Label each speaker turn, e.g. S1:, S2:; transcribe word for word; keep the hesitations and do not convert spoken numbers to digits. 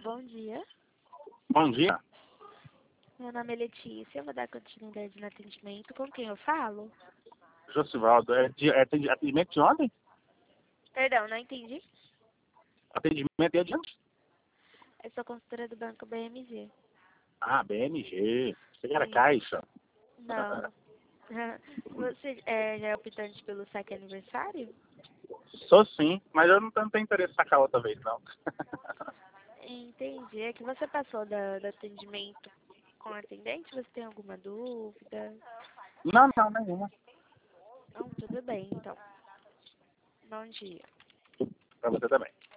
S1: bom dia.
S2: Bom dia.
S1: Meu nome é Letícia, eu vou dar continuidade no atendimento. Com quem eu falo?
S2: Josivaldo, é, de, é atendi- atendimento de ontem?
S1: Perdão, não entendi.
S2: Atendimento é de ontem?
S1: Eu sou consultora do Banco B M G.
S2: Ah, B M G. Você era
S1: Sim.
S2: caixa?
S1: Não. Você é, já é optante pelo saque aniversário?
S2: Sou sim, mas eu não tenho, não tenho interesse em sacar outra vez, não.
S1: Entendi. É que você passou da, do atendimento com o atendente? Você tem alguma dúvida?
S2: Não, não, nenhuma.
S1: Não, tudo bem, então. Bom dia.
S2: Pra você também.